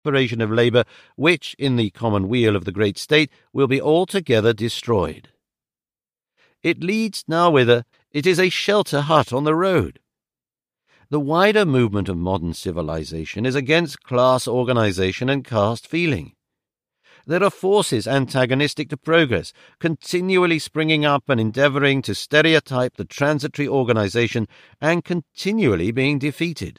separation of labour, which, in the common weal of the great state, will be altogether destroyed. It leads now whither? It is a shelter hut on the road. The wider movement of modern civilization is against class organization and caste feeling. There are forces antagonistic to progress, continually springing up and endeavouring to stereotype the transitory organization and continually being defeated.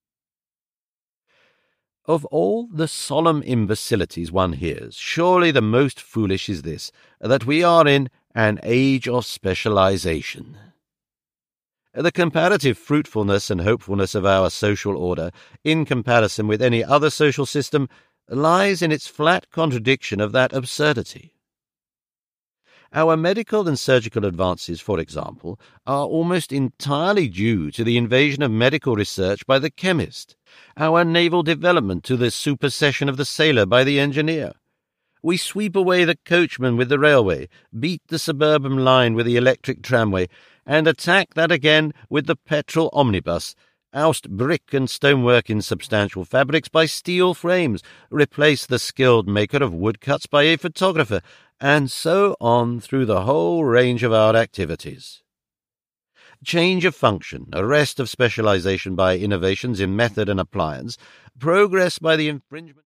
Of all the solemn imbecilities one hears, surely the most foolish is this, that we are in an age of specialization. The comparative fruitfulness and hopefulness of our social order, in comparison with any other social system, lies in its flat contradiction of that absurdity. Our medical and surgical advances, for example, are almost entirely due to the invasion of medical research by the chemist, our naval development to the supersession of the sailor by the engineer. We sweep away the coachman with the railway, beat the suburban line with the electric tramway, and attack that again with the petrol omnibus, oust brick and stonework in substantial fabrics by steel frames, replace the skilled maker of woodcuts by a photographer, and so on through the whole range of our activities. Change of function, arrest of specialization by innovations in method and appliance, progress by the infringement